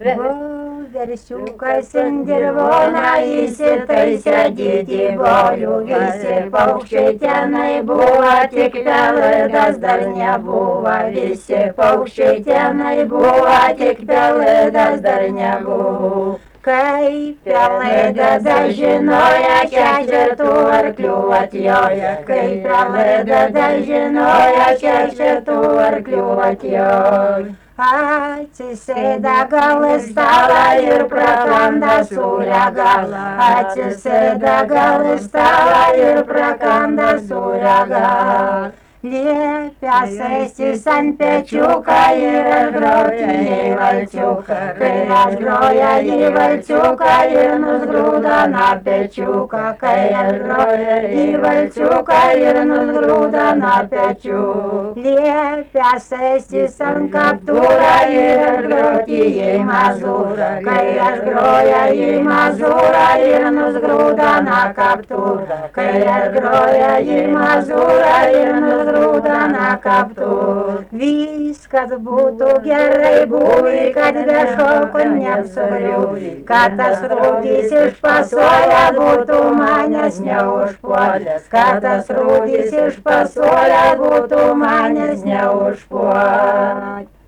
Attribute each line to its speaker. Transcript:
Speaker 1: Veršiukas indirvoną įsitaisė didį bolių, visi paukščiai tenai buvo, tik pelėdas dar nebuvo. Visi paukščiai tenai buvo, tik pelėdas dar nebuvo. Kai pelėda žinoja, ketvirtų arklių atjoja. Kai pelėda žinoja, ketvirtų arklių atjoja. Atsisėda gal į stalą ir prakanda sūrio galą. Atsisėda gal į stalą ir prakanda sūrio galą. Liepia sėstis ant pečiuką ir groja į valčiuką. Kai aš groja į valčiuką ir nusgrūda na pečiuką. Kai aš groja į valčiuką ir nusgrūda na pečiuką. Liepia sėstis ant kaptūrą ir groti į mazūrą. Kai aš groja į mazūrą ir nusgrūda na kaptūrą. Kai aš groja į mazūrą ir nusgrūda na kaptūrą. Viskas būtų gerai buvę, kad be šoko neapsugriuvę. Kad tas rūdys iš pasuolio būtų manęs neužpuolęs. Kad tas rūdys iš pasuolio būtų manęs neužpuolęs.